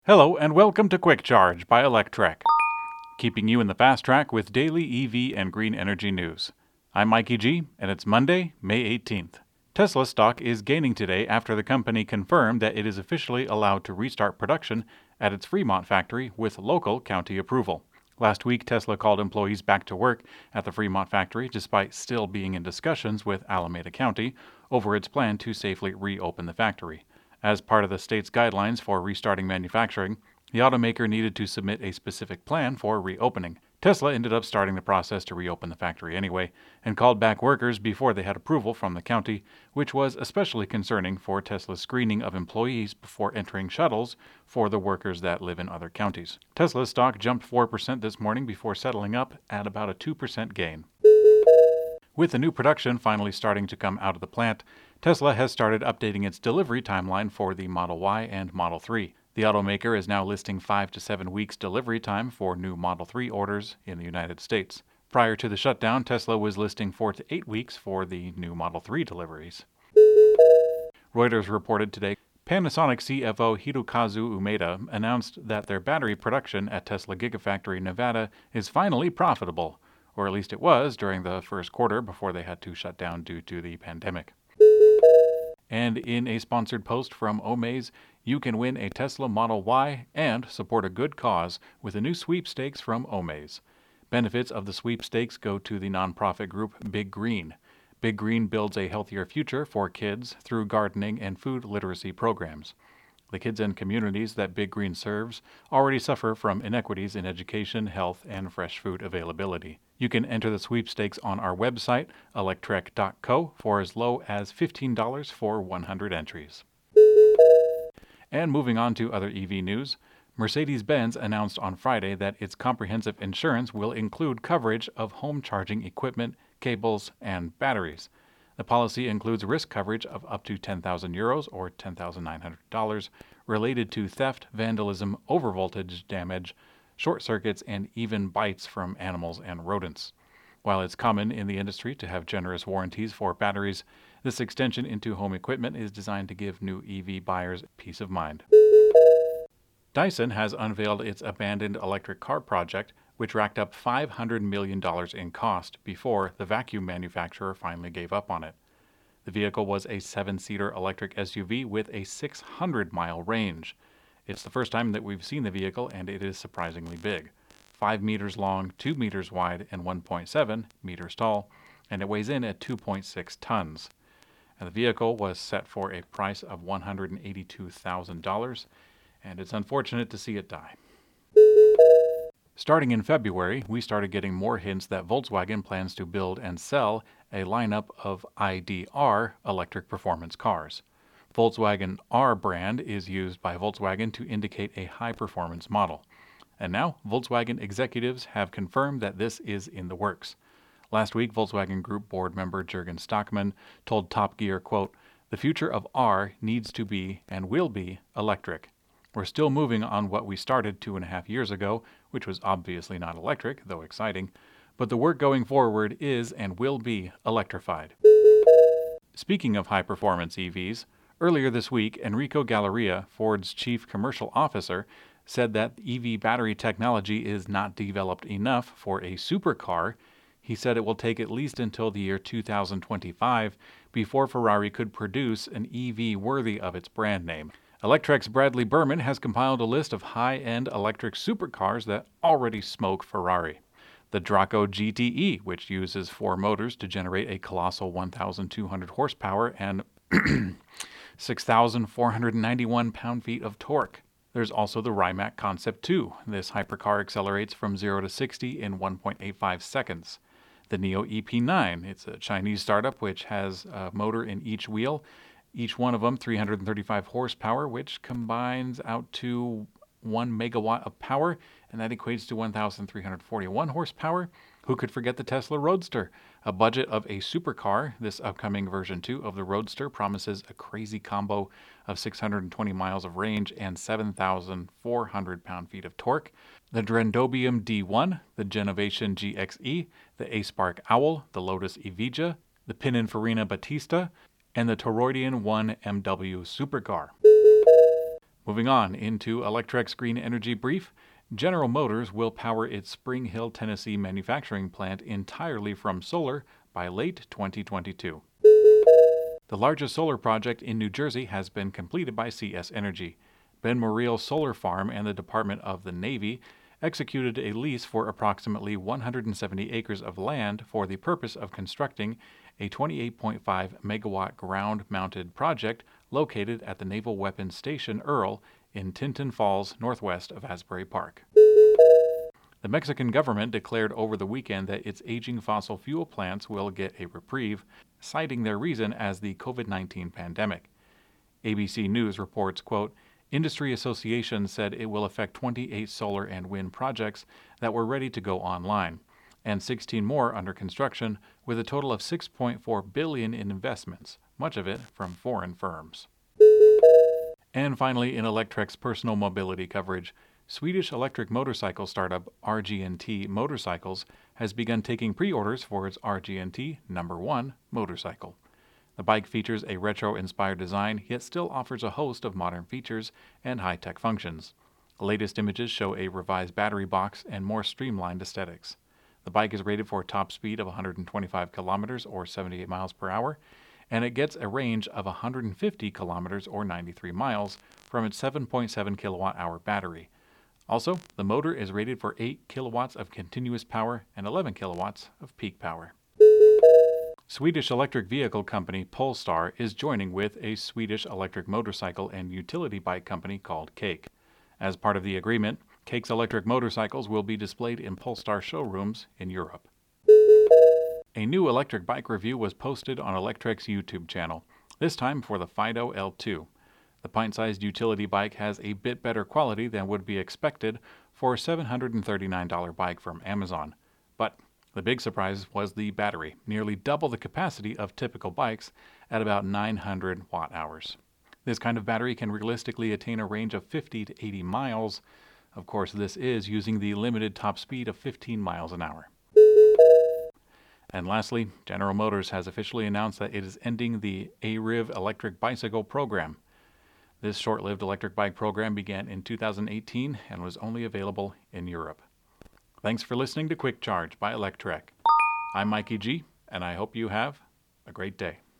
Hello and welcome to Quick Charge by Electrek, keeping you in the fast track with daily EV and green energy news. I'm Mikey G, and it's Monday, May 18th. Tesla stock is gaining today after the company confirmed that it is officially allowed to restart production at its Fremont factory with local county approval. Last week, Tesla called employees back to work at the Fremont factory despite still being in discussions with Alameda County over its plan to safely reopen the factory. As part of the state's guidelines for restarting manufacturing, the automaker needed to submit a specific plan for reopening. Tesla ended up starting the process to reopen the factory anyway, and called back workers before they had approval from the county, which was especially concerning for Tesla's screening of employees before entering shuttles for the workers that live in other counties. Tesla's stock jumped 4% this morning before settling up at about a 2% gain. With the new production finally starting to come out of the plant, Tesla has started updating its delivery timeline for the Model Y and Model 3. The automaker is now listing 5 to 7 weeks delivery time for new Model 3 orders in the United States. Prior to the shutdown, Tesla was listing 4 to 8 weeks for the new Model 3 deliveries. Reuters reported today Panasonic CFO Hirokazu Umeda announced that their battery production at Tesla Gigafactory Nevada is finally profitable, or at least it was during the first quarter before they had to shut down due to the pandemic. And in a sponsored post from Omaze, you can win a Tesla Model Y and support a good cause with a new sweepstakes from Omaze. Benefits of the sweepstakes go to the nonprofit group Big Green. Big Green builds a healthier future for kids through gardening and food literacy programs. The kids and communities that Big Green serves already suffer from inequities in education, health, and fresh food availability. You can enter the sweepstakes on our website, electrek.co, for as low as $15 for 100 entries. And moving on to other EV news, Mercedes-Benz announced on Friday that its comprehensive insurance will include coverage of home charging equipment, cables, and batteries. The policy includes risk coverage of up to €10,000 or $10,900 related to theft, vandalism, overvoltage damage, short circuits, and even bites from animals and rodents. While it's common in the industry to have generous warranties for batteries, this extension into home equipment is designed to give new EV buyers peace of mind. Dyson has unveiled its abandoned electric car project, which racked up $500 million in cost before the vacuum manufacturer finally gave up on it. The vehicle was a 7-seater electric SUV with a 600-mile range. It's the first time that we've seen the vehicle, and it is surprisingly big. 5 meters long, 2 meters wide, and 1.7 meters tall, and it weighs in at 2.6 tons. And the vehicle was set for a price of $182,000, and it's unfortunate to see it die. Starting in February, we started getting more hints that Volkswagen plans to build and sell a lineup of ID.R electric performance cars. Volkswagen R brand is used by Volkswagen to indicate a high-performance model. And now, Volkswagen executives have confirmed that this is in the works. Last week, Volkswagen Group board member Jürgen Stockmann told Top Gear, quote, "The future of R needs to be and will be electric. We're still moving on what we started 2.5 years ago, which was obviously not electric, though exciting, but the work going forward is and will be electrified." Speaking of high-performance EVs, earlier this week, Enrico Galleria, Ford's chief commercial officer, said that EV battery technology is not developed enough for a supercar. He said it will take at least until the year 2025 before Ferrari could produce an EV worthy of its brand name. Electrek's Bradley Berman has compiled a list of high-end electric supercars that already smoke Ferrari. The Draco GTE, which uses 4 motors to generate a colossal 1,200 horsepower and 6,491 pound-feet of torque. There's also the Rimac Concept 2. This hypercar accelerates from 0 to 60 in 1.85 seconds. The Neo EP9, it's a Chinese startup which has a motor in each wheel, each one of them 335 horsepower, which combines out to 1 megawatt of power, and that equates to 1,341 horsepower. Who could forget the Tesla Roadster? A budget of a supercar, this upcoming version 2 of the Roadster promises a crazy combo of 620 miles of range and 7,400 pound-feet of torque. The Drendobium D1, the Genovation GXE, the Aespark Owl, the Lotus Evija, the Pininfarina Battista, and the Toroidian 1 MW supercar. Moving on into Electrek's Green Energy Brief, General Motors will power its Spring Hill, Tennessee manufacturing plant entirely from solar by late 2022. The largest solar project in New Jersey has been completed by CS Energy. Ben Memorial Solar Farm and the Department of the Navy executed a lease for approximately 170 acres of land for the purpose of constructing a 28.5 megawatt ground-mounted project located at the Naval Weapons Station Earl in Tinton Falls, northwest of Asbury Park. The Mexican government declared over the weekend that its aging fossil fuel plants will get a reprieve, citing their reason as the COVID-19 pandemic. ABC News reports, quote, industry associations said it will affect 28 solar and wind projects that were ready to go online, and 16 more under construction, with a total of $6.4 billion in investments, much of it from foreign firms. And finally, in Electrek's personal mobility coverage, Swedish electric motorcycle startup RGNT Motorcycles has begun taking pre-orders for its RGNT number 1 motorcycle. The bike features a retro-inspired design, yet still offers a host of modern features and high-tech functions. The latest images show a revised battery box and more streamlined aesthetics. The bike is rated for a top speed of 125 kilometers or 78 miles per hour, and it gets a range of 150 kilometers or 93 miles from its 7.7 kilowatt-hour battery. Also, the motor is rated for 8 kilowatts of continuous power and 11 kilowatts of peak power. Swedish electric vehicle company Polestar is joining with a Swedish electric motorcycle and utility bike company called Cake. As part of the agreement, Cake's electric motorcycles will be displayed in Polestar showrooms in Europe. A new electric bike review was posted on Electrek's YouTube channel, this time for the Fido L2. The pint-sized utility bike has a bit better quality than would be expected for a $739 bike from Amazon. But the big surprise was the battery, nearly double the capacity of typical bikes at about 900 watt-hours. This kind of battery can realistically attain a range of 50 to 80 miles. Of course, this is using the limited top speed of 15 miles an hour. And lastly, General Motors has officially announced that it is ending the ARIV electric bicycle program. This short-lived electric bike program began in 2018 and was only available in Europe. Thanks for listening to Quick Charge by Electrek. I'm Mikey G, and I hope you have a great day.